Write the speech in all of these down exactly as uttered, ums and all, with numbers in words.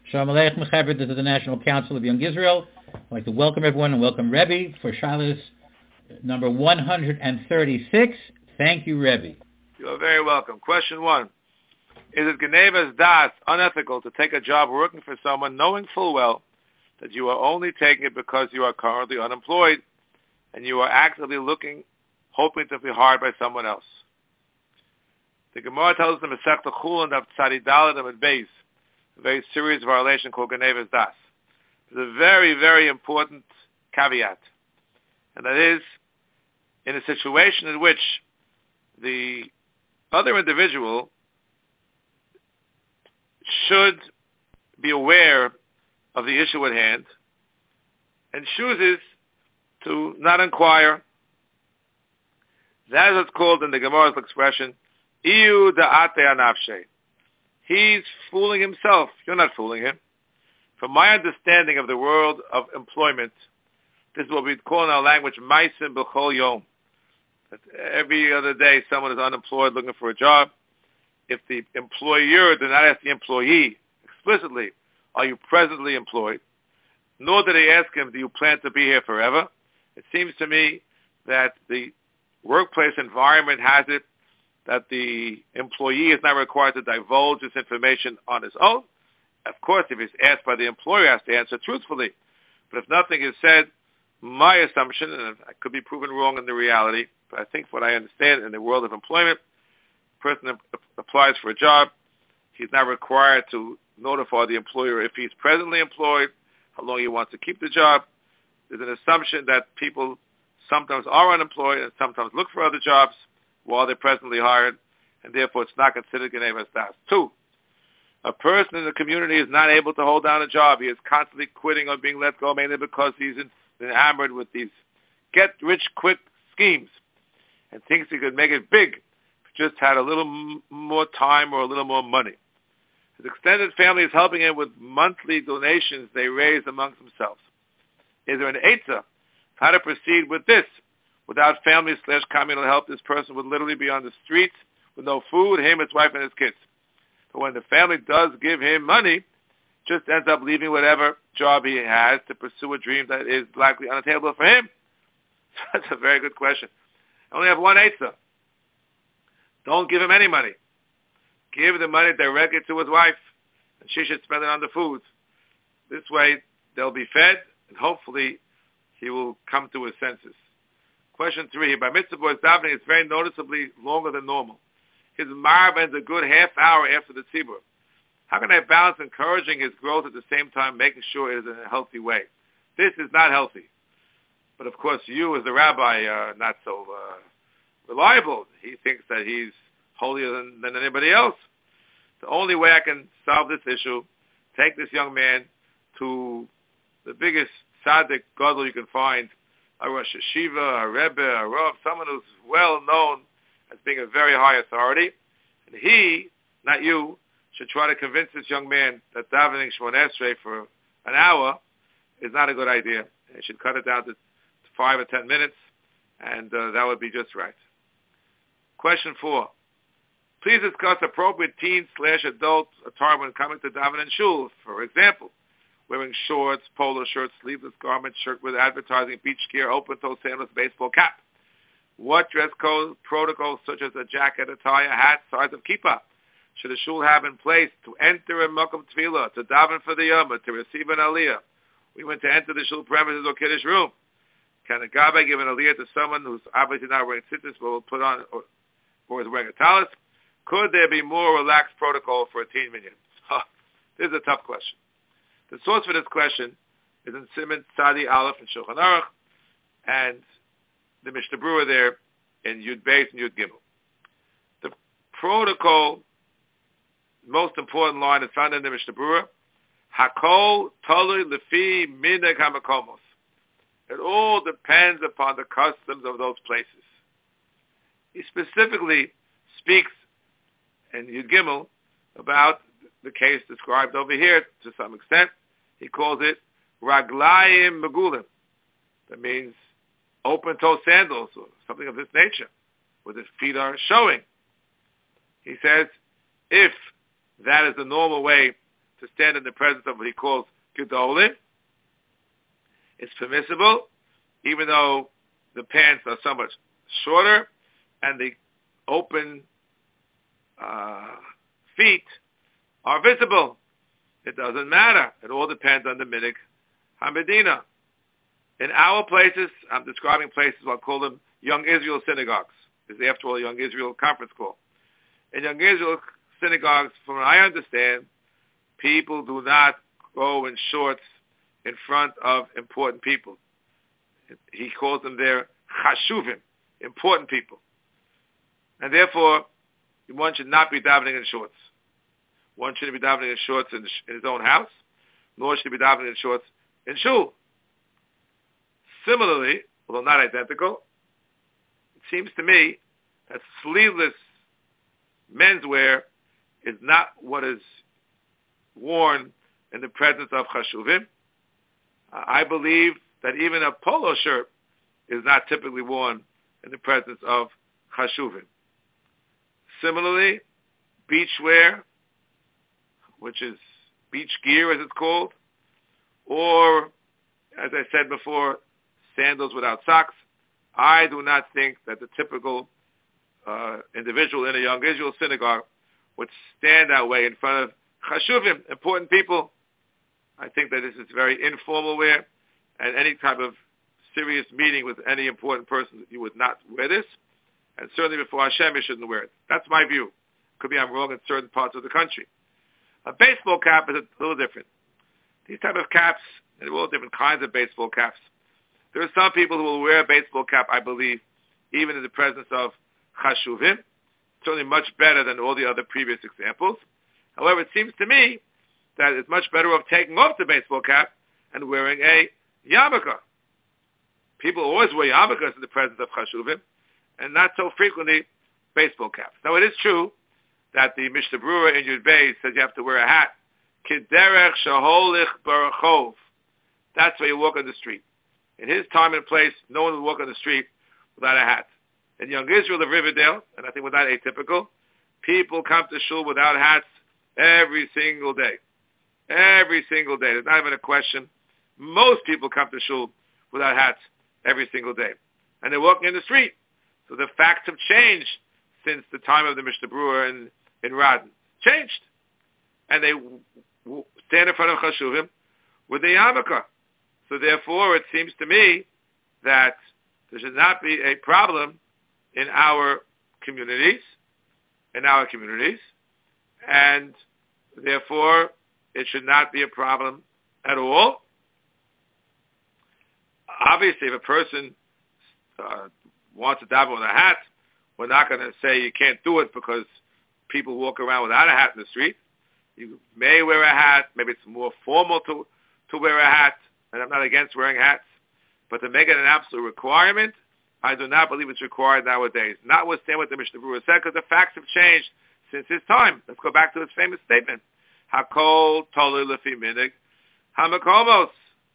Shalom Aleichem, Mechaber. This is the National Council of Young Israel. I'd like to welcome everyone and welcome Rebbe for Shilas number one hundred thirty-six. Thank you, Rebbe. You're very welcome. Question one. Is it Genevas Das unethical to take a job working for someone knowing full well that you are only taking it because you are currently unemployed and you are actively looking, hoping to be hired by someone else? The Gemara tells us in Masechta Chulin of Tzadi Daled and Beis, a very serious violation called Genevas Das. There's a very, very important caveat, and that is, in a situation in which the other individual should be aware of the issue at hand and chooses to not inquire. That is what's called in the Gemara's expression, Iu da'ate anafshe. He's fooling himself. You're not fooling him. From my understanding of the world of employment, this is what we call in our language, maisim b'chol yom. That every other day someone is unemployed looking for a job. If the employer did not ask the employee explicitly, are you presently employed? Nor did they ask him, do you plan to be here forever? It seems to me that the workplace environment has it that the employee is not required to divulge this information on his own. Of course, if he's asked by the employer, he has to answer truthfully. But if nothing is said, my assumption, and I could be proven wrong in the reality, but I think what I understand in the world of employment, a person applies for a job, he's not required to notify the employer if he's presently employed, how long he wants to keep the job. There's an assumption that people sometimes are unemployed and sometimes look for other jobs while they're presently hired, and therefore it's not considered Genevas Das. Two, a person in the community is not able to hold down a job. He is constantly quitting or being let go mainly because he's enamored with these get-rich-quick schemes and thinks he could make it big if he just had a little m- more time or a little more money. His extended family is helping him with monthly donations they raise amongst themselves. Is there an eitzah how to proceed with this? Without family slash communal help, this person would literally be on the streets with no food, him, his wife, and his kids. But when the family does give him money, just ends up leaving whatever job he has to pursue a dream that is likely unattainable for him. That's a very good question. I only have one eitzah. Don't give him any money. Give the money directly to his wife, and she should spend it on the food. This way, they'll be fed, and hopefully, he will come to his senses. Question three. By Mitzvah Boy's davening, it's very noticeably longer than normal. His marv ends a good half hour after the tzibur. How can I balance encouraging his growth at the same time making sure it is in a healthy way? This is not healthy. But of course, you as the rabbi are not so uh, reliable. He thinks that he's holier than, than anybody else. The only way I can solve this issue, take this young man to the biggest tzaddik gadol you can find, a Rosh Hashiva, a Rebbe, a Rav, someone who's well known as being a very high authority. And he, not you, should try to convince this young man that davening Shmoneh Esrei for an hour is not a good idea. He should cut it down to five or ten minutes, and uh, that would be just right. Question four. Please discuss appropriate teen slash adult attire when coming to daven and shul. For example, wearing shorts, polo shirts, sleeveless garments, shirt with advertising, beach gear, open-toe sandals, baseball cap. What dress code protocols such as a jacket, a tie, a hat, size of kippah should a shul have in place to enter a makom tefillah, to daven for the yom, to receive an aliyah? We went to enter the shul premises or kiddush room. Can a gabbai give an aliyah to someone who's obviously not wearing tzitzis but will put on or, or is wearing a talis? Could there be more relaxed protocol for a teen minyan? This is a tough question. The source for this question is in Siman Tzadi Aleph and Shulchan Aruch, and the Mishnah Berurah there in Yud Beis and Yud Gimel. The protocol, most important line is found in the Mishnah Berurah, Hakol Tolui Lefi Minhag HaMakomos. It all depends upon the customs of those places. He specifically speaks in Yud Gimel about the case described over here to some extent. He calls it Raglayim Megulim. That means open-toe sandals or something of this nature, where the feet are showing. He says, if that is the normal way to stand in the presence of what he calls Gedolim. It's permissible, even though the pants are somewhat shorter and the open uh, feet are visible. It doesn't matter. It all depends on the Minig HaMedina. In our places, I'm describing places, I'll call them Young Israel synagogues. It's after all a Young Israel conference call. In Young Israel synagogues, from what I understand, people do not go in shorts in front of important people. He calls them their chashuvim, important people. And therefore, one should not be davening in shorts. One shouldn't be davening in shorts in, in his own house, nor should he be davening in shorts in shul. Similarly, although not identical, it seems to me that sleeveless menswear is not what is worn in the presence of chashuvim. Uh, I believe that even a polo shirt is not typically worn in the presence of chashuvim. Similarly, beachwear, which is beach gear as it's called, or, as I said before, sandals without socks, I do not think that the typical uh, individual in a Young Israel synagogue would stand that way in front of chashuvim, important people. I think that this is very informal wear, and any type of serious meeting with any important person, you would not wear this, and certainly before Hashem, you shouldn't wear it. That's my view. Could be I'm wrong in certain parts of the country. A baseball cap is a little different. These type of caps, and there are all different kinds of baseball caps. There are some people who will wear a baseball cap, I believe, even in the presence of chashuvim. Certainly much better than all the other previous examples. However, it seems to me that it's much better off taking off the baseball cap and wearing a yarmulke. People always wear yarmulkes in the presence of chashuvim, and not so frequently baseball caps. Now, it is true that the Mishnah Berurah in Yud Beis says you have to wear a hat. Kiderech shaholich barachov. That's where you walk on the street. In his time and place, no one would walk on the street without a hat. In Young Israel of Riverdale, and I think without atypical, people come to shul without hats every single day. Every single day. There's not even a question. Most people come to shul without hats every single day. And they're walking in the street. So the facts have changed since the time of the Mishnah Berurah in, in Radin. Changed. And they w- w- stand in front of chashuvim with the yarmulke. So therefore, it seems to me that there should not be a problem in our communities, in our communities, and therefore, it should not be a problem at all. Obviously, if a person uh, wants to daven with a hat, we're not going to say you can't do it because people walk around without a hat in the street. You may wear a hat. Maybe it's more formal to, to wear a hat, and I'm not against wearing hats. But to make it an absolute requirement, I do not believe it's required nowadays. Notwithstanding what the Mishnah Berurah said, because the facts have changed since his time. Let's go back to his famous statement. Hakol tolui lefi minig hamakomos.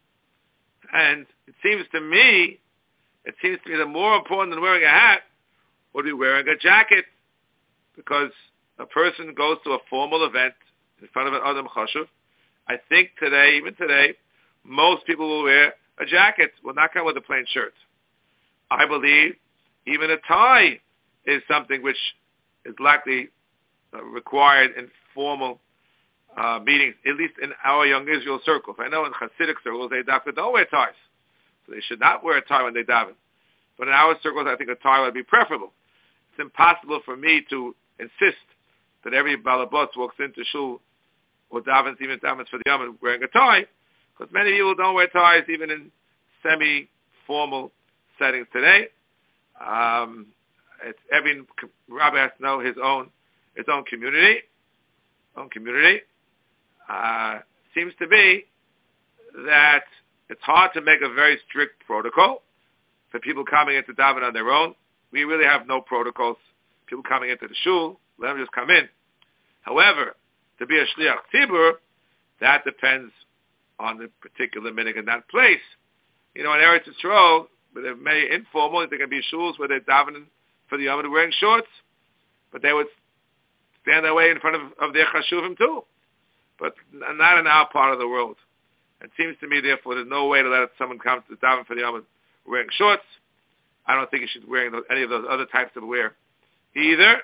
And it seems to me, it seems to me that more important than wearing a hat would be wearing a jacket, because a person goes to a formal event in front of an Adam Chashuv. I think today, even today, most people will wear a jacket, will not come with a plain shirt. I believe even a tie is something which is likely uh, required in formal uh, meetings, at least in our Young Israel circles. I know in Hasidic circles they definitely don't wear ties, so they should not wear a tie when they daven. But in our circles, I think a tie would be preferable. It's impossible for me to insist that every balabot walks into shul or davens, even davens for the Yom, wearing a tie, because many people don't wear ties even in semi-formal settings today. Um, it's, every rabbi has to know his own his own community. Own community. Uh, seems to be that it's hard to make a very strict protocol for people coming into daven on their own. We really have no protocols. People coming into the shul, let them just come in. However, to be a shliach tzibur, that depends on the particular minhag in that place. You know, in Eretz Yisrael, but they're many informal. There can be shuls where they're davening for the Yom wearing shorts, but they would stand that way in front of, of their chashuvim too. but not in our part of the world. It seems to me, therefore, there's no way to let someone come to daven for the Yom wearing shorts. I don't think you should be wearing those, any of those other types of wear either.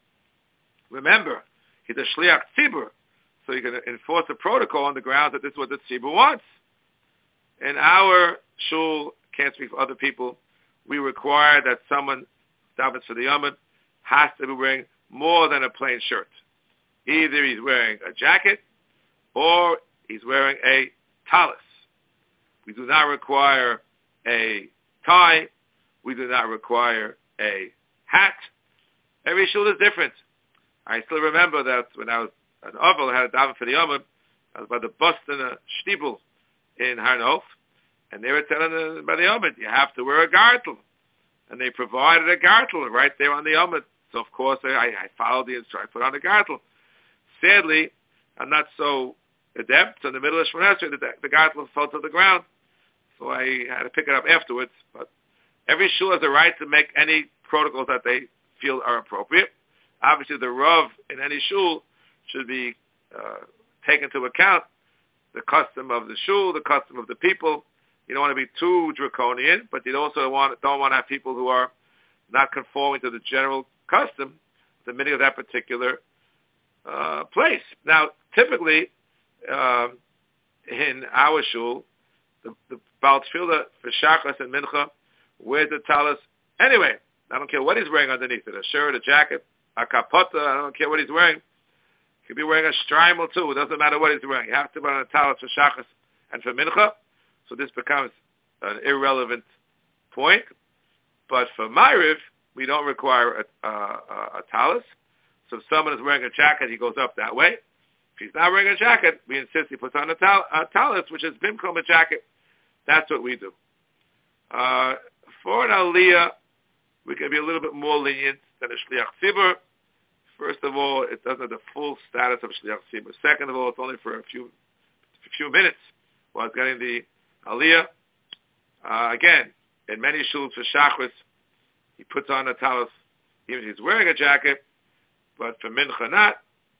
Remember, he's a shliach tzibur, so you can enforce a protocol on the grounds that this is what the tzibur wants. In our shul, can't speak for other people, we require that someone davens for the Yom has to be wearing more than a plain shirt. Either he's wearing a jacket or he's wearing a talis. We do not require a tie. We do not require a hat. Every shul is different. I still remember that when I was an Oval, I had a daven for the Yom, I was by the Boston Stiebel in Harnof, and they were telling us by the Yom, you have to wear a gartel. And they provided a gartel right there on the Yom. So, of course, I, I followed the instruction, I put on the gartel. Sadly, I'm not so adept. So in the middle of Shemona Esrei, the, the gartel fell to the ground. So I had to pick it up afterwards. But every shul has a right to make any protocols that they feel are appropriate. Obviously, the Rav in any shul should be uh, taken into account the custom of the shul, the custom of the people. You don't want to be too draconian, but you also want, don't want to have people who are not conforming to the general custom, the meaning of that particular uh, place. Now, typically, um, in our shul, the, the Baal Tefillah for Shachas and Mincha wears the talis anyway. I don't care what he's wearing underneath it, a shirt, a jacket, a kapota, I don't care what he's wearing. He could be wearing a shtreimel too. It doesn't matter what he's wearing. You have to wear a talis for Shachas and for Mincha. So this becomes an irrelevant point. But for Ma'ariv, we don't require a, a, a, a talis. So if someone is wearing a jacket, he goes up that way. If he's not wearing a jacket, we insist he puts on a, tal- a talis, which is bimkom a jacket. That's what we do. Uh, for an aliyah, we can be a little bit more lenient than a shliach tzibur. First of all, it doesn't have the full status of shliach tzibur. Second of all, it's only for a few, a few minutes while it's getting the aliyah. Uh, again, in many shuls for shachris, he puts on a talis, even if he's wearing a jacket, but for mincha not.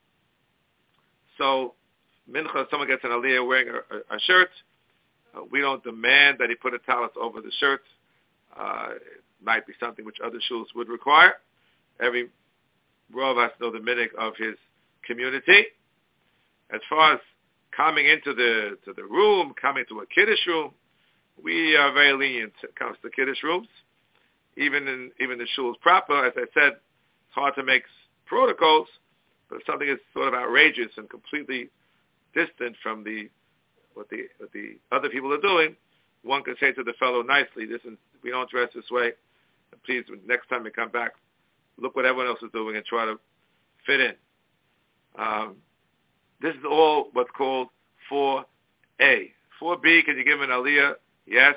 So, mincha, someone gets an aliyah wearing a, a, a shirt. Uh, we don't demand that he put a talis over the shirt. Uh, it might be something which other shuls would require. Every Rav has to know the minhag of his community. As far as coming into the to the room, coming to a kiddush room, we are very lenient when it comes to kiddush rooms. Even in even the shuls proper, as I said, it's hard to make protocols, but if something is sort of outrageous and completely distant from the what the what the other people are doing, one could say to the fellow nicely, "Listen, we don't dress this way. Please, next time you come back, look what everyone else is doing and try to fit in." Um, this is all what's called four A. four B, can you give an aliyah? Yes.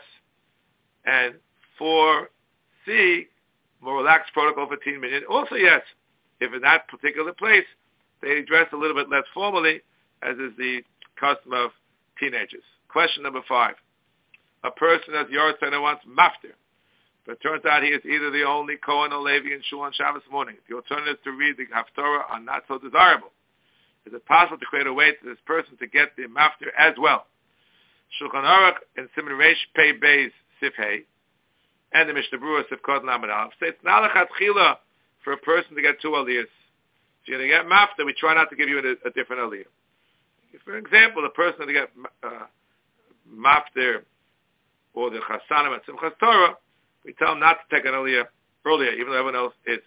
And four C, more relaxed protocol for teen minyan, also yes. If in that particular place they dress a little bit less formally, as is the custom of teenagers. Question number five. A person as your center wants maftir, but it turns out he is either the only Kohen or Levi in shul on Shabbos morning. The alternatives to read the Haftorah are not so desirable. Is it possible to create a way for this person to get the maftir as well? Shulchan Aruch in Siman Reish Pei Beis Sif Hey and the Mishnah Berurah Sif Kod Lamed Aleph say it's not lechatchila for a person to get two aliyahs. If you're going to get maftir, we try not to give you a, a different aliyah. For example, a person to get uh, maftir or the chasanim at Simchas Torah, we tell him not to take an aliyah earlier, even though everyone else is.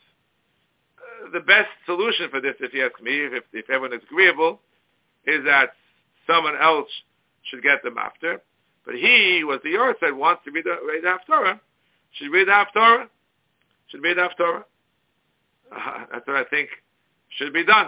Uh, the best solution for this, if you ask me, if, if everyone is agreeable, is that someone else should get the maftir. But he, was the Yor said, wants to read the, read the Haftorah, should read the Haftorah, should read the Haftorah. Uh, that's what I think should be done.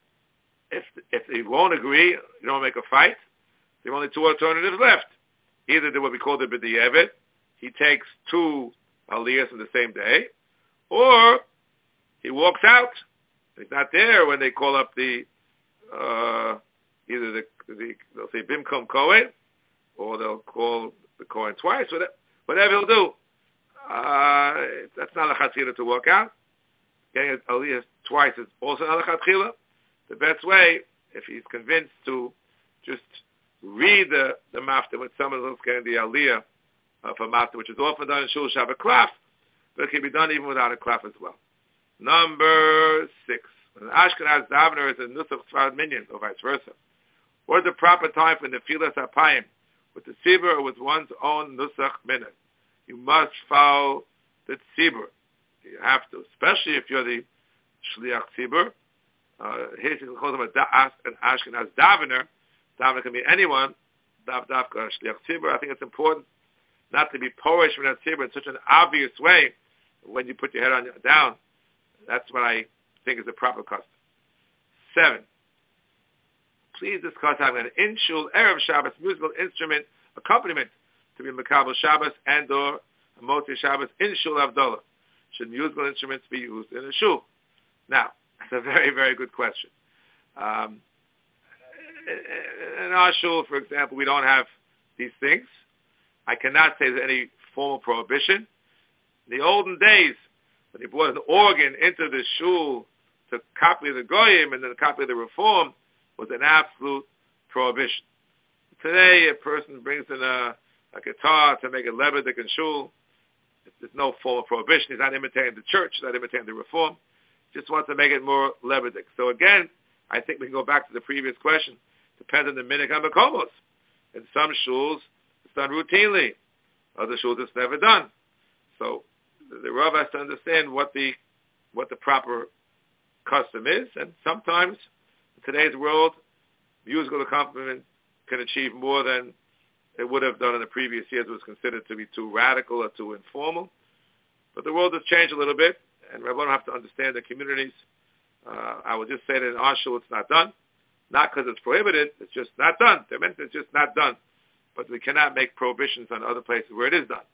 If if they won't agree, you don't make a fight. There are only two alternatives left. Either do what we call the b'di'evet, he takes two aliyahs in the same day, or he walks out. He's not there when they call up the uh, either the, the they'll say bimkom kohen, or they'll call the kohen twice. Whatever, whatever he'll do, uh, that's not a chatchila to walk out. Getting aliyahs twice is also not a chatchila. The best way if he's convinced to just read the, the mafta when someone who's getting the aliyah of a mafta, which is often done in Shul Shabbat Klaf, but it can be done even without a klaf as well. Number six. When an Ashkenaz davener is a Nusach Tzvad Minyan, or vice versa. What is the proper time for Nefilas Apayim? With the tzibur or with one's own Nusach Minyan? You must follow the tzibur. You have to, especially if you're the Shliach tzibur. Uh, here you can call them an Ashkenaz davener. Davener can be anyone. Dav Davka Shliach tzibur. I think it's important not to be Polish from that tzibur in such an obvious way when you put your head on down. That's what I think is the proper custom. Seven. Please discuss having an in-shul Erev Shabbos musical instrument accompaniment to be Mekabel Shabbos and or Motzi Shabbos in Shul Havdalah. Should musical instruments be used in a shul? Now, that's a very, very good question. Um, in our shul, for example, we don't have these things. I cannot say there's any formal prohibition. In the olden days, when they brought an organ into the shul to copy the goyim and then copy the reform, was an absolute prohibition. Today, a person brings in a, a guitar to make a lebedik in shul. There's no formal prohibition. He's not imitating the church. He's not imitating the reform. He just wants to make it more lebedik. So again, I think we can go back to the previous question. Depends on the minhag hamakomos. In some shuls, it's done routinely. Other shuls, it's never done. So the Rav has to understand what the what the proper custom is, and sometimes in today's world, musical accompaniment can achieve more than it would have done in the previous years. It was considered to be too radical or too informal. But the world has changed a little bit, and Rabbanim have to understand the communities. Uh, I will just say that in our shul it's not done. Not because it's prohibited, it's just not done. They meant it's just not done. But we cannot make prohibitions on other places where it is done.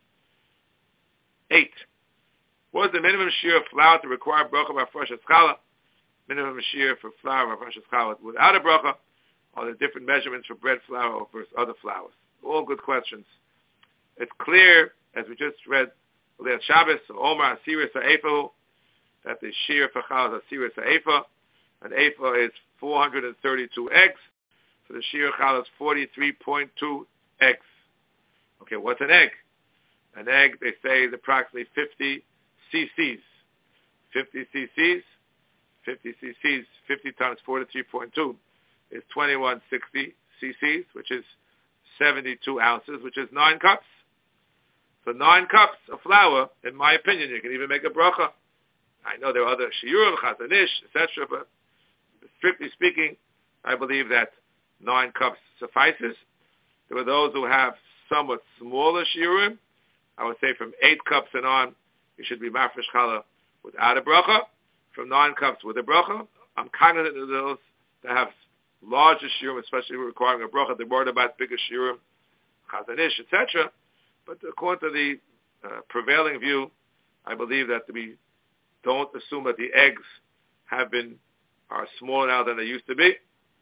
Eight. What is the minimum shear of flour to require bracha by fresh challah? Minimum shear for flour by fresh challah without a bracha? Are there different measurements for bread flour versus other flours? All good questions. It's clear, as we just read, Leil Shabbos, Omar Asiris Ha'efa, that the shear for challah is Asiris Ha'efa. An ephah is four hundred thirty-two eggs. So the shear challah is forty-three point two eggs. Okay, what's an egg? An egg, they say, is approximately fifty cc's. fifty cc's, fifty cc's, fifty times forty-three point two is twenty-one sixty cc's, which is seventy-two ounces, which is nine cups. So nine cups of flour, in my opinion, you can even make a bracha. I know there are other shiurim, chazanish, et cetera, but strictly speaking, I believe that nine cups suffices. There are those who have somewhat smaller shiurim. I would say from eight cups and on, you should be mafresh challah without a bracha. From nine cups with a bracha, I'm cognizant of those that have larger shiurim, especially requiring a bracha. They're worried about bigger shiurim, chazanish, et cetera. But according to the uh, prevailing view, I believe that we don't assume that the eggs have been are smaller now than they used to be.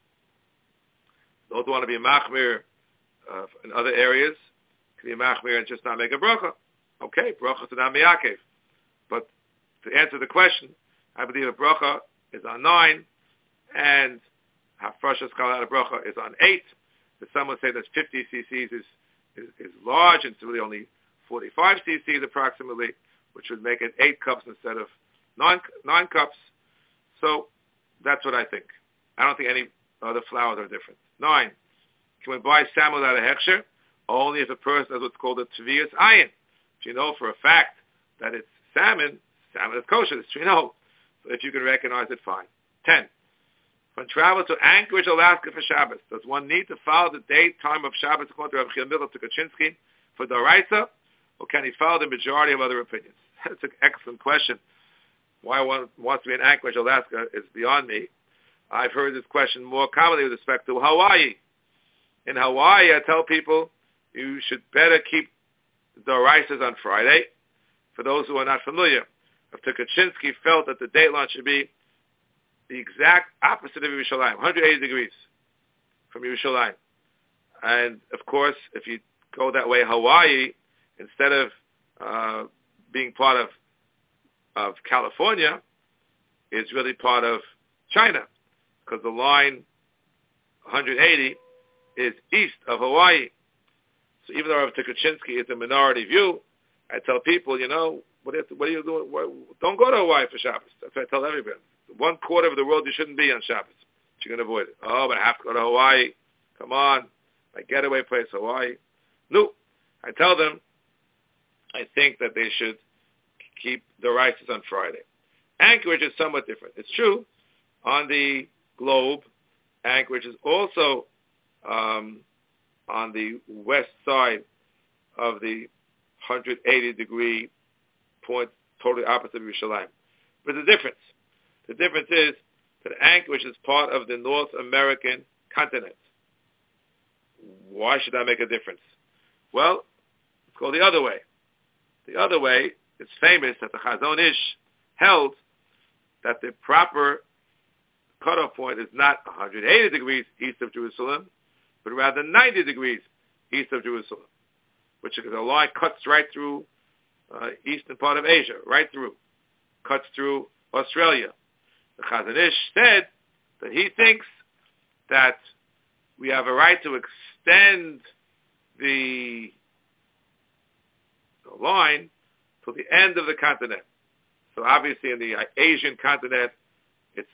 Those who want to be machmir uh, in other areas can be machmir and just not make a bracha. Okay, bracha to not miyakev. But to answer the question, I believe a bracha is on nine, and hafrashas kal out bracha is on eight. But some would say that fifty cc's is, is is large, and it's really only forty-five cc's approximately, which would make it eight cups instead of nine nine cups. So that's what I think. I don't think any other flours are different. Nine. Can we buy salmon without a hechsher? Only if a person has what's called a tviyas ayin. If you know for a fact that it's salmon, salmon is kosher. This we know. So if you can recognize it, fine. Ten. When travel to Anchorage, Alaska for Shabbos, does one need to follow the date, time of Shabbos according to Rav Chia Miller to Kaczynski for Doraisa, or can he follow the majority of other opinions? That's an excellent question. Why one wants to be in Anchorage, Alaska is beyond me. I've heard this question more commonly with respect to Hawaii. In Hawaii, I tell people you should better keep Doraisas on Friday. For those who are not familiar, if Kaczynski felt that the date line should be the exact opposite of Yerushalayim, one hundred eighty degrees from Yerushalayim. And, of course, if you go that way, Hawaii, instead of uh, being part of of California, is really part of China, because the line one hundred eighty is east of Hawaii. So even though Rav Tukachinsky is a minority view, I tell people, you know, what are you, what are you doing? What, don't go to Hawaii for Shabbos. That's what I tell everybody. One quarter of the world you shouldn't be on Shabbos. You can avoid it. Oh, but I have to go to Hawaii. Come on. My getaway place, Hawaii. No. I tell them, I think that they should keep the rices on Friday. Anchorage is somewhat different. It's true. On the globe, Anchorage is also um, on the west side of the one hundred eighty degree point, totally opposite of Yerushalayim. But the difference, the difference is that Anchorage is part of the North American continent. Why should that make a difference? Well, let's go the other way. The other way, it's famous that the Chazon Ish held that the proper cutoff point is not one hundred eighty degrees east of Jerusalem, but rather ninety degrees east of Jerusalem, which is a line cuts right through uh, eastern part of Asia, right through, cuts through Australia. The Chazon Ish said that he thinks that we have a right to extend the, the line to the end of the continent. So obviously in the Asian continent, it's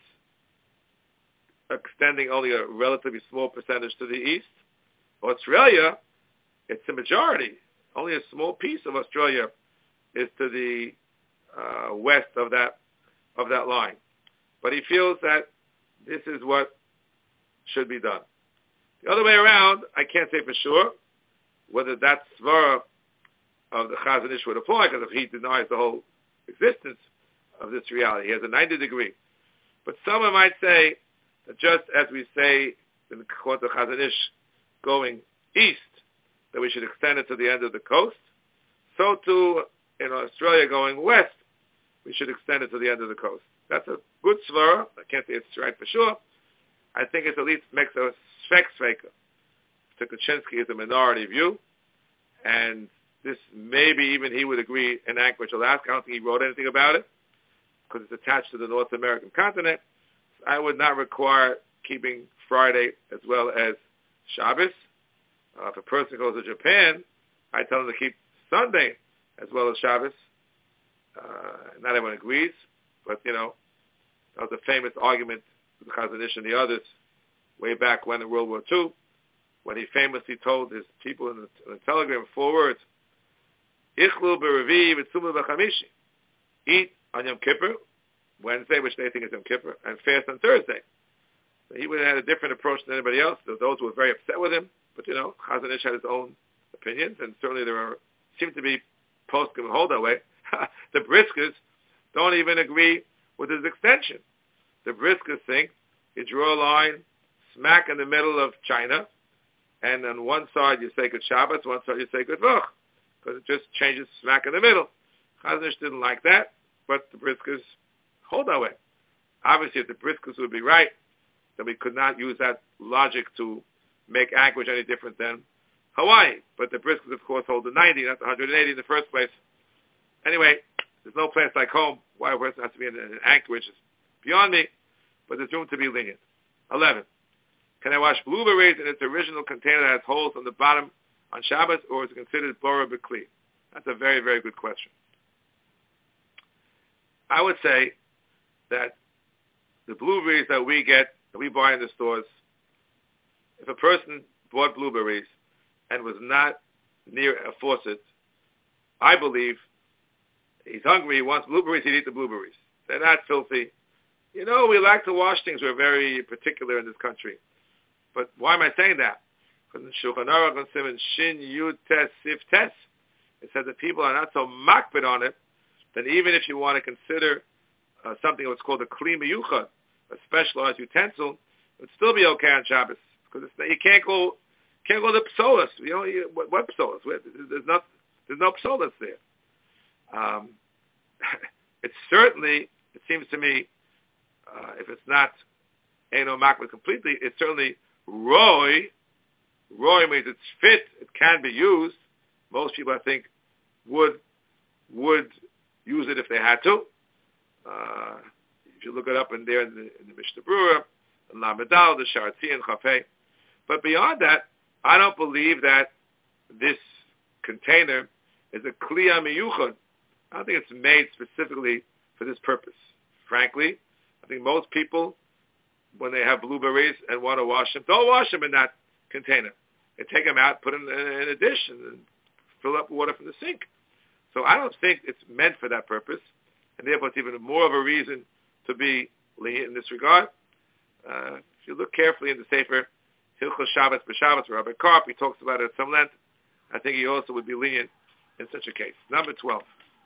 extending only a relatively small percentage to the east. Australia, it's the majority. Only a small piece of Australia is to the uh, west of that of that line. But he feels that this is what should be done. The other way around, I can't say for sure whether that svara of the Chazon Ish would apply, because if he denies the whole existence of this reality, he has a ninety degree. But someone might say that just as we say in the Chazon Ish going east, that we should extend it to the end of the coast, so too in Australia going west, we should extend it to the end of the coast. That's a good svara. I can't say it's right for sure. I think it at least makes a svek sveka. Tukachinsky is a minority view, and this maybe even he would agree in Anchorage, Alaska. I don't think he wrote anything about it because it's attached to the North American continent. I would not require keeping Friday as well as Shabbos. Uh, if a person goes to Japan, I tell them to keep Sunday as well as Shabbos. Uh, not everyone agrees, but, you know, that was a famous argument with the Chazon Ish and the others way back when in World War Two, when he famously told his people in the, in the telegram four words, Ichlu b'Revi v'tzumu b'chamishi. Eat on Yom Kippur, Wednesday, which they think is Yom Kippur, and fast on Thursday. So he would have had a different approach than anybody else. There were those who were very upset with him, but, you know, Chazon Ish had his own opinions, and certainly there are, seem to be poskim who hold that way. The Briskers don't even agree with his extension. The Briskers think you draw a line smack in the middle of China, and on one side you say Good Shabbos, one side you say Good Vach, because it just changes smack in the middle. Chazon Ish didn't like that, but the Briskers hold that way. Obviously, if the Briskers would be right, then we could not use that logic to make Anchorage any different than Hawaii. But the Briskers, of course, hold the ninety, not the one hundred eighty in the first place. Anyway, there's no place like home. Why a person has to be in an Anchorage is beyond me, but there's room to be lenient. eleven. Can I wash blueberries in its original container that has holes on the bottom on Shabbos, or is it considered bora b'kli? That's a very, very good question. I would say that the blueberries that we get, that we buy in the stores, if a person bought blueberries and was not near a faucet, I believe he's hungry, he wants blueberries, he'd eat the blueberries. They're not filthy. You know, we like to wash things. We're very particular in this country. But why am I saying that? Because in Shulchan Aruch on Siman Shin Yud Tes Sif Tes, it says that people are not so makbid on it, that even if you want to consider uh, something what's called a kli miyuchad, a specialized utensil, it would still be okay on Shabbos. Because it's, you can't go can't go to psolas. You know, you, what, what psolas? There's, not, there's no psolas there. Um, it's certainly, it seems to me, uh, if it's not Eino Makbid completely, it's certainly Roy. Roy means it's fit, it can be used. Most people, I think, would would use it if they had to. Uh, if you look it up in there in the, in the Mishnah Berurah, in Lamedal, the Sharti, and Chafei, But beyond that, I don't believe that this container is a kliya miyuchad. I don't think it's made specifically for this purpose. Frankly, I think most people, when they have blueberries and want to wash them, don't wash them in that container. They take them out, put them in a dish, and fill up water from the sink. So I don't think it's meant for that purpose, and therefore it's even more of a reason to be lenient in this regard. Uh, if you look carefully in the Sefer Hilchos Shabbos B'Shabbos, where Rabbi Karp, he talks about it at some length, I think he also would be lenient in such a case. Number twelve.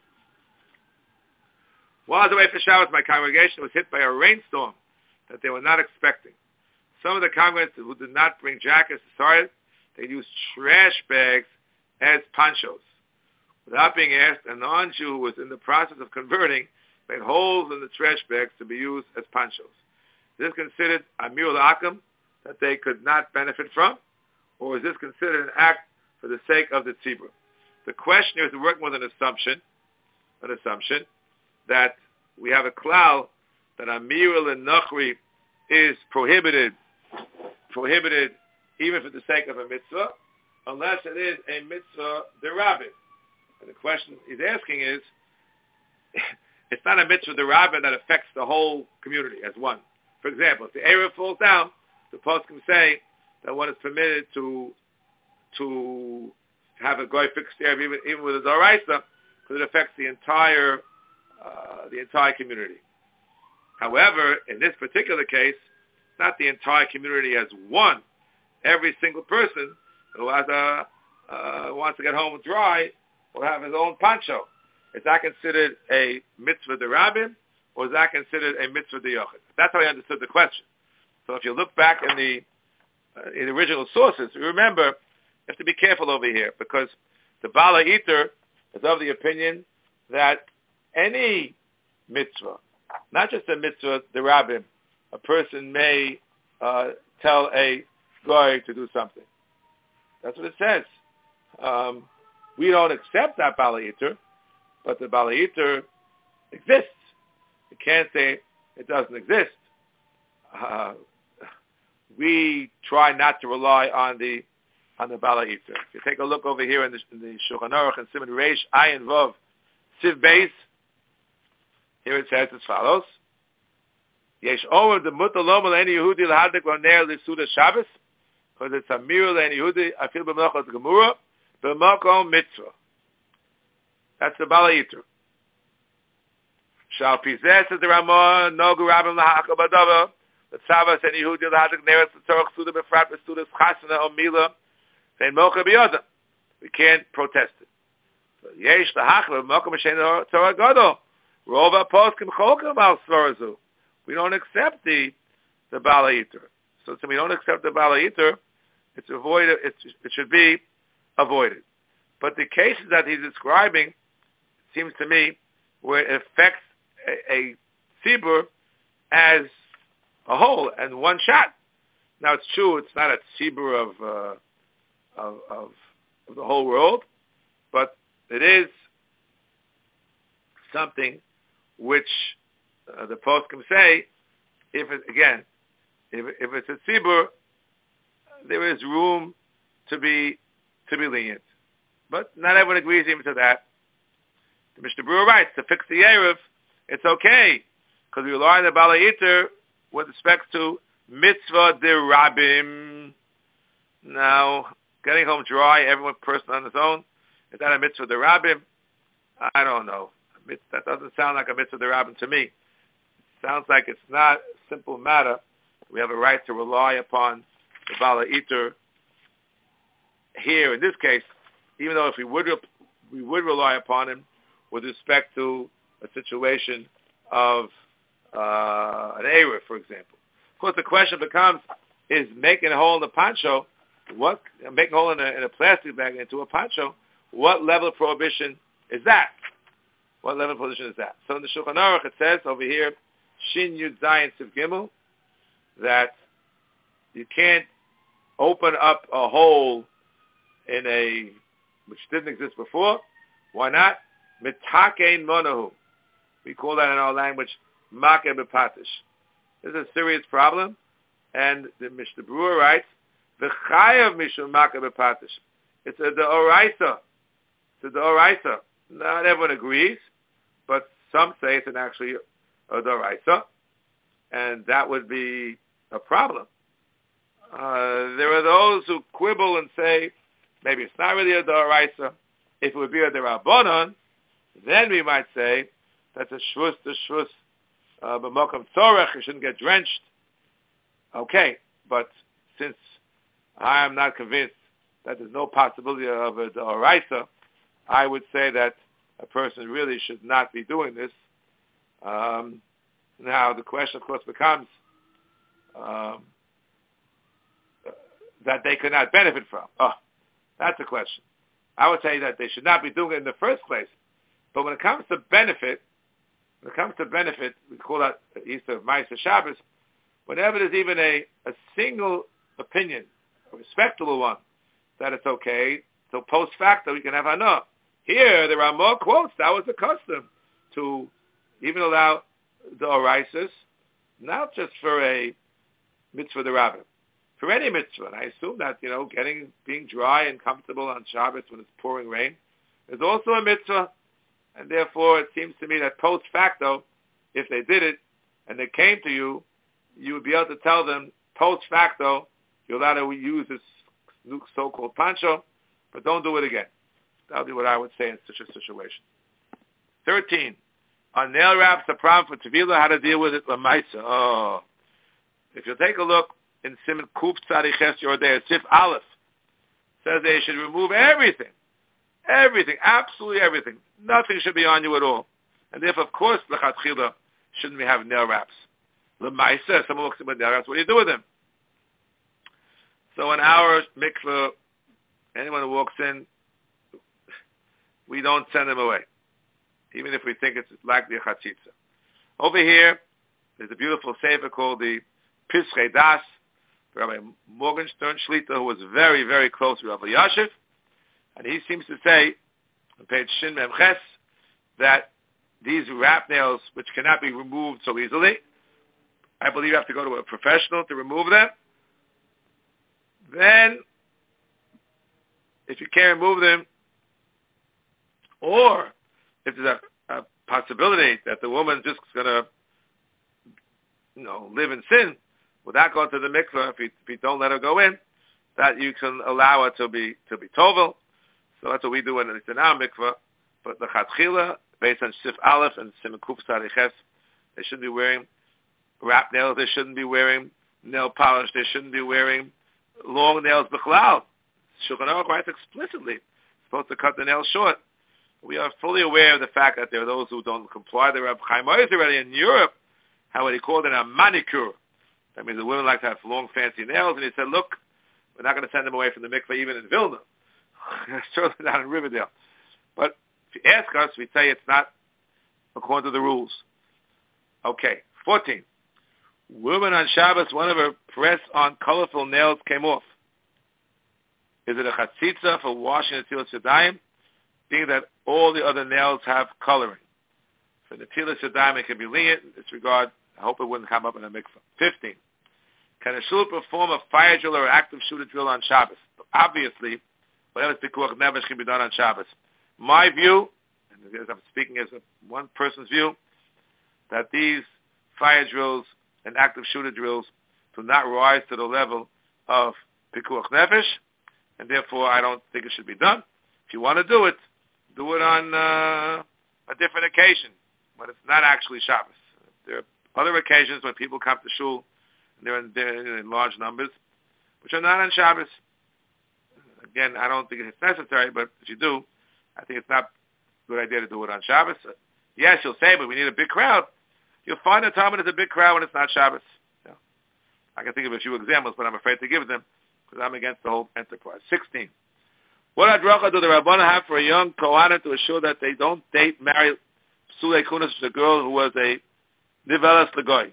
While I was away for Shabbos, my congregation was hit by a rainstorm that they were not expecting. Some of the congregants who did not bring jackets decided they used trash bags as ponchos. Without being asked, a non-Jew who was in the process of converting made holes in the trash bags to be used as ponchos. Is this considered a mirul akum that they could not benefit from? Or is this considered an act for the sake of the tzibur? The questioner is working with an assumption, an assumption that we have a klal that a mirul and nachri is prohibited, prohibited even for the sake of a mitzvah, unless it is a mitzvah derabin. And the question he's asking is, it's not a mitzvah derabin that affects the whole community as one. For example, if the Erev falls down, the post can say that one is permitted to to have a goy fixed Erev even, even with a Doraisa, because it affects the entire uh, the entire community. However, in this particular case, it's not the entire community as one. Every single person who has a uh, wants to get home dry will have his own poncho. Is that considered a mitzvah derabin, or is that considered a mitzvah deyochid? That's how I understood the question. So if you look back in the uh, in the original sources, remember, you have to be careful over here, because the Bala Iter is of the opinion that any mitzvah, not just a mitzvah derabin, a person may uh, tell a goy to do something. That's what it says. Um, we don't accept that Bala Iter, but the Bala Iter exists. You can't say it doesn't exist. Uh, we try not to rely on the on the Bala Iter. If you take a look over here in the, in the Shulchan Aruch and Siman Reish Ayin Vav Siv Beis, here it says as follows: Yesh Omer the Mutalom L'Eni Yehudi L'Hadik L'Ner L'Suda Shabbos, because it's a mirror L'Eni Yehudi Afil B'Melachot Gemura B'Makom Mitzvah. That's the Bala Iter. Shal Pizeh says the Ramah Nogu Rabim L'Haka Badava the Tzavas and Yehudi L'Hadik Neretz L'Torach Suda B'Frat B'Sudas Chasana O Mila Vein Mocha B'Yoda. We can't protest it. Yesh L'Hachla B'Makom M'Shein Torah Gadol Rova Poskim Chokim Al Svarazu. We don't accept the the Bala Iter. So since we don't accept the Bala Iter, it's avoided. It's, it should be avoided. But the cases that he's describing, seems to me, where it affects a, a tzibur as a whole and one shot. Now it's true; it's not a tzibur of, uh, of of of the whole world, but it is something which uh, the post can say, if it, again, if, if it's a tzibur, there is room to be to be lenient. But not everyone agrees even to that. The Mishnah Berurah writes, to fix the Erev, it's okay, because we rely on the Bala Iter with respect to mitzvah derabim. Now, getting home dry, every person on his own, is that a mitzvah derabim? I don't know. That doesn't sound like a mitzvah derabim to me. It sounds like it's not a simple matter. We have a right to rely upon the Bala Iter here in this case, even though if we would we would rely upon him with respect to a situation of uh, an Erev, for example. Of course, the question becomes: is making a hole in the poncho, what making a hole in a, in a plastic bag into a poncho? What level of prohibition is that? What level of prohibition is that? So in the Shulchan Aruch it says over here, Shin Yud Zayin Siv Gimel, that you can't open up a hole in a which didn't exist before. Why not? Mitakein monahu. We call that in our language make bepatish. This is a serious problem, and the Mishnah Berurah writes V'chayav mishum maka b'patish. It's a deoraisa. It's a deoraisa. Not everyone agrees, but some say it's an actually a deoraisa, and that would be a problem. Uh, there are those who quibble and say maybe it's not really a deoraisa. If it would be a derabbanan, then we might say that's a shvus to shvus b'mokam tzorech. You shouldn't get drenched. Okay, but since I am not convinced that there's no possibility of a deoraisa, I would say that a person really should not be doing this. Um, now, the question, of course, becomes um, that they could not benefit from. Oh, that's a question. I would say that they should not be doing it in the first place. But when it comes to benefit, when it comes to benefit, we call that Easter Ma'aser Shabbos, whenever there's even a, a single opinion, a respectable one, that it's okay, so post facto we can have anah. Here, there are more quotes. That was the custom to even allow the oraises, not just for a mitzvah the rabbin, for any mitzvah. And I assume that, you know, getting, being dry and comfortable on Shabbos when it's pouring rain is also a mitzvah. And therefore, it seems to me that post facto, if they did it and they came to you, you would be able to tell them, post facto, you're allowed to use this new so-called pancho, but don't do it again. That would be what I would say in such a situation. thirteen. On nail wraps, the problem for Tevilah, how to deal with it, Lamaisa. Oh. If you take a look in Siman Kuf Tzadiches Yordei, Sif Aleph, says they should remove everything. Everything. Absolutely everything. Nothing should be on you at all. And therefore, of course, L'chatchila, shouldn't we have nail wraps? Lamaisa, someone looks at nail wraps, what do you do with them? So in our mikveh, anyone who walks in, we don't send them away, even if we think it's likely a chatzitza. Over here, there's a beautiful sefer called the Pischei Das, Rabbi Morgenstern Shlita, who was very, very close to Rabbi Yashiv, and he seems to say, on page Shin Mem Ches, that these wrap nails, which cannot be removed so easily, I believe you have to go to a professional to remove them. Then, if you can't remove them, or if there's a, a possibility that the woman just is going to, you know, live in sin without going to the mikveh, if you, if you don't let her go in, that you can allow her to be to be tovel. So that's what we do in, in our mikveh. But the chatchila, based on Sif Aleph and Siman Kuf Tzadiches, they shouldn't be wearing wrap nails. They shouldn't be wearing nail polish. They shouldn't be wearing long nails. B'chlal, Shulchan Aruch writes explicitly, supposed to cut the nails short. We are fully aware of the fact that there are those who don't comply. The Reb Chaim Oz already in Europe, how he called it a manicure. That means the women like to have long, fancy nails. And he said, look, we're not going to send them away from the mikveh even in Vilna. Certainly not in Riverdale. But if you ask us, we say it's not according to the rules. Okay, fourteen. Woman on Shabbos, one of her press-on colorful nails came off. Is it a chatzitza for washing the Netilas Yadayim? Being that all the other nails have coloring. For the Netilas Yadayim, it can be lenient in this regard. I hope it wouldn't come up in a mikveh. fifteen. Can a shul perform a fire drill or active shooter drill on Shabbos? Obviously, whatever pikuach nefesh can be done on Shabbos. My view, and as I'm speaking as a one person's view, that these fire drills and active shooter drills do not rise to the level of pikuach nefesh, and therefore I don't think it should be done. If you want to do it, do it on uh, a different occasion, when it's not actually Shabbos. There are other occasions when people come to shul, and they're in, they're in large numbers, which are not on Shabbos. Again, I don't think it's necessary, but if you do, I think it's not a good idea to do it on Shabbos. Yes, you'll say, but we need a big crowd. You'll find the time when it's a big crowd when it's not Shabbos. Yeah. I can think of a few examples, but I'm afraid to give them because I'm against the whole enterprise. sixteen. What adracha do the Rabbanan have for a young Kohanim to assure that they don't date, marry Psulei Kunas, a girl who was a Nivelas Legoy?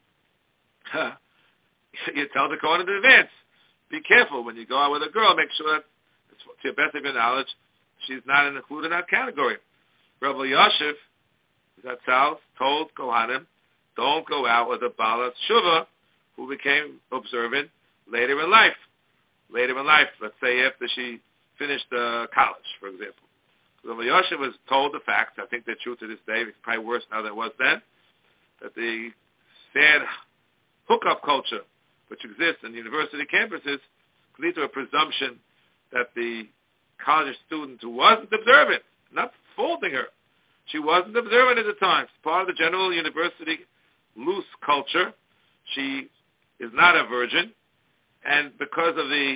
You tell the Kohanim in advance. Be careful when you go out with a girl. Make sure that, to your best of your knowledge, she's not included in that category. Rabbi Yashiv, that Sal told Kohanim, don't go out with a Balas Shuvah who became observant later in life. later in life, let's say after she finished uh, college, for example. So Rabbi Yosef was told the facts. I think they're true to this day. It's probably worse now than it was then. That the sad hookup culture which exists in university campuses lead to a presumption that the college student who wasn't observant, not faulting her, she wasn't observant at the time. It's part of the general university loose culture. She is not a virgin, and because of the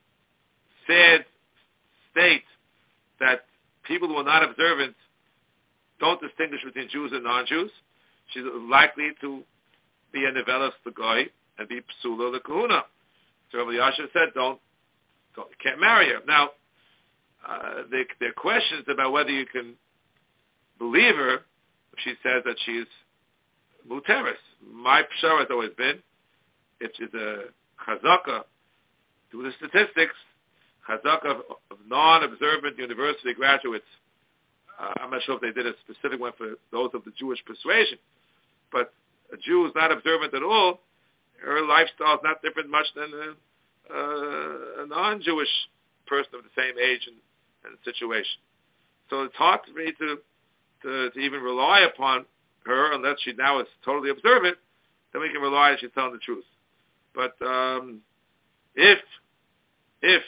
sad state that people who are not observant don't distinguish between Jews and non-Jews, she's likely to be a nevelas the goy and be psula the kahuna. So Rabbi Yasha said, "Don't, don't, you can't marry her." Now, uh, there, there are questions about whether you can believe her if she says that she's muteris. My pshara has always been, if she's a chazaka, do the statistics, chazaka of, of non-observant university graduates. Uh, I'm not sure if they did a specific one for those of the Jewish persuasion, but a Jew who's not observant at all, her lifestyle is not different much than a, uh, a non-Jewish person of the same age and, and situation. So it's hard for me to, to to even rely upon her unless she now is totally observant. Then we can rely that she's telling the truth. But um, if if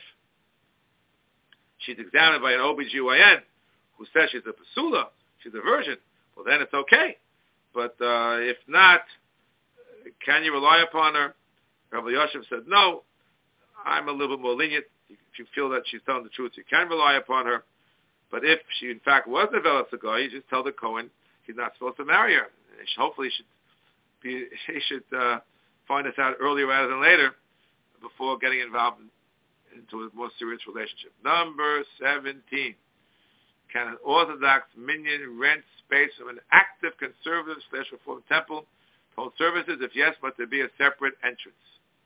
she's examined by an O B G Y N who says she's a basula, she's a virgin, well then it's okay. But uh, if not, can you rely upon her? Rabbi Yosef said, no, I'm a little bit more lenient. If you feel that she's telling the truth, you can rely upon her. But if she, in fact, was a velas guy, you just tell the Kohen he's not supposed to marry her. Hopefully he should, be, he should uh, find this out earlier rather than later before getting involved in, into a more serious relationship. Number seventeen. Can an Orthodox minyan rent space from an active conservative slash reform temple to hold services? If yes, must there be a separate entrance?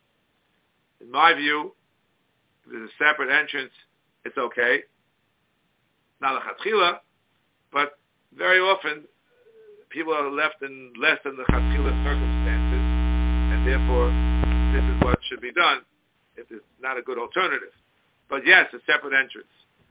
In my view, if there's a separate entrance, it's okay. Not a chatchila, but very often people are left in less than the chatchila circumstances, and therefore this is what should be done if it's not a good alternative. But yes, a separate entrance.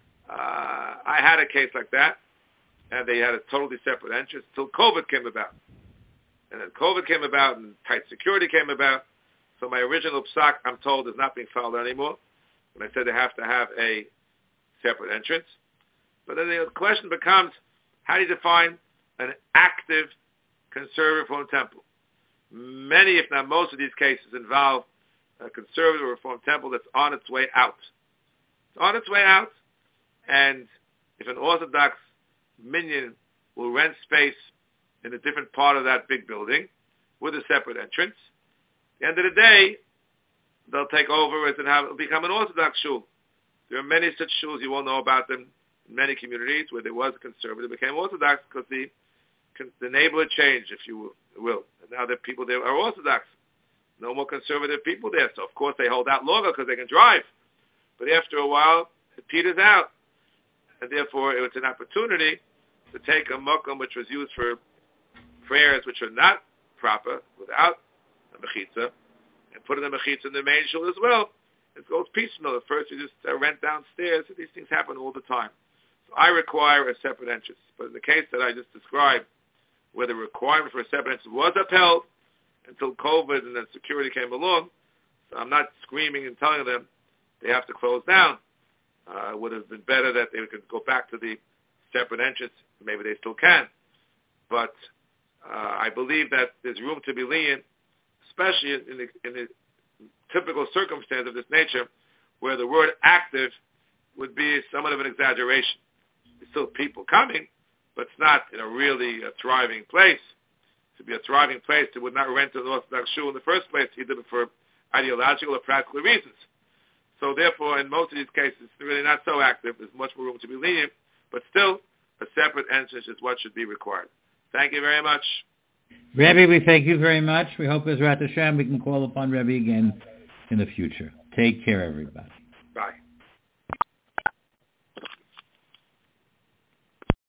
Uh, I had a case like that, and they had a totally separate entrance until COVID came about. And then COVID came about, and tight security came about. So my original psak, I'm told, is not being followed anymore. When I said they have to have a separate entrance. But then the question becomes, how do you define an active conservative reform temple? Many, if not most of these cases involve a conservative reform temple that's on its way out. It's on its way out. And if an Orthodox minyan will rent space in a different part of that big building with a separate entrance, at the end of the day, they'll take over as it have, it'll become an Orthodox shul. There are many such shuls, you won't know about them, in many communities where there was a conservative, became Orthodox because the, the neighborhood changed, if you will. And now the people there are Orthodox. No more conservative people there. So, of course, they hold out longer because they can drive. But after a while, it peters out. And therefore, it was an opportunity to take a mukum which was used for prayers which are not proper, without a mechitza, and put in a mechitza in the main shul as well. It goes piecemeal. At first, you just uh, rent downstairs. These things happen all the time. So I require a separate entrance. But in the case that I just described, where the requirement for a separate entrance was upheld until COVID and then security came along, so I'm not screaming and telling them they have to close down. Uh, it would have been better that they could go back to the separate entrance. Maybe they still can. But uh, I believe that there's room to be lenient, especially in the, in the typical circumstance of this nature, where the word active would be somewhat of an exaggeration. There's still people coming, but it's not in a really a thriving place. To be a thriving place, they would not rent an Orthodox shul in the first place, either for ideological or practical reasons. So therefore, in most of these cases, it's really not so active. There's much more room to be lenient, but still, a separate entrance is what should be required. Thank you very much. Rebbe, we thank you very much. We hope, Bezrat Hashem, we can call upon Rebbe again in the future. Take care, everybody.